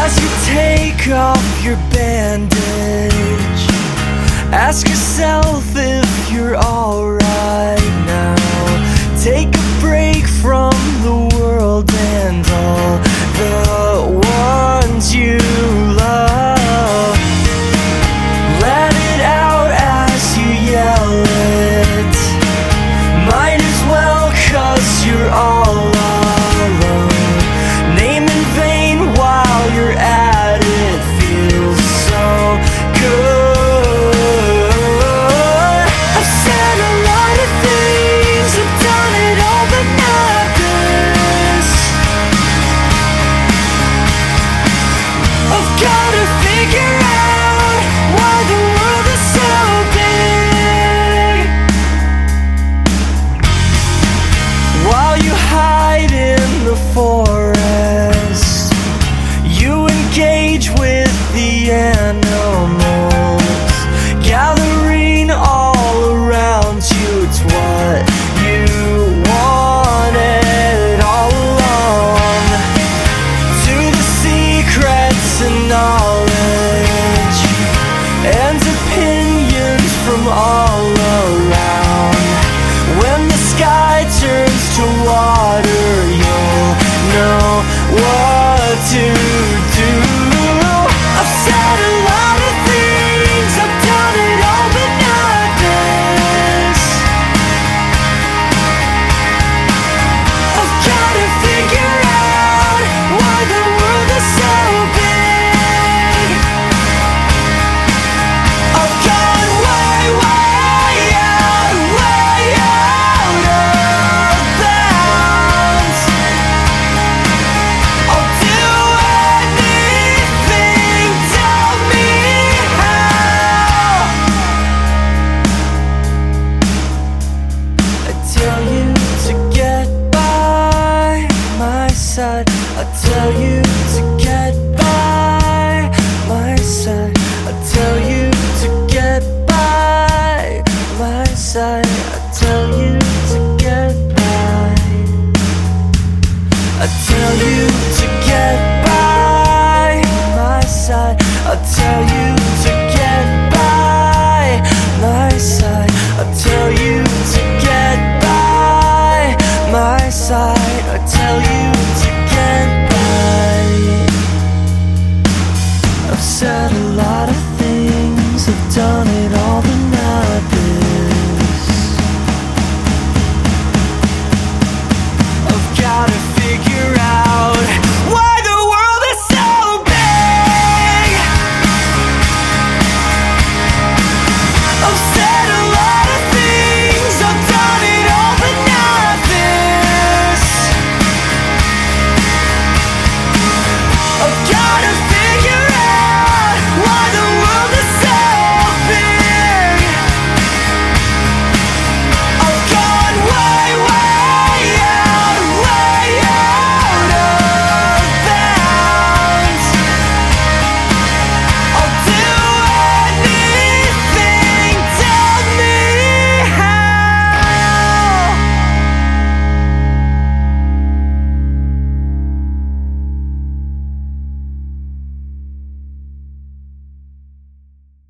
As you take off your bandage, ask yourself if you're alright now. Take a break from the world and all the ones you love. Let it out as you yell it. Might as well, 'cause you're all alone. Name in vain while you're at it. Feels so good. I've said a lot of things, I've done it all, but not this. I've gotta figure out why the world is so big. While you hide in the forest, you engage with the animals, gathering all around you. It's what you wanted all along. To the secrets and knowledge and opinions from all around. When the sky turns to water, you'll know what to do. I've said a lot of things, I've done it all, but not this. I've gotta figure out why the world is so big. I've gone way, way out of bounds. I'll do anything, tell me how. I tell you to get by my side. I tell you to get by my side. I tell you to get by my side. I tell you to get by. I tell you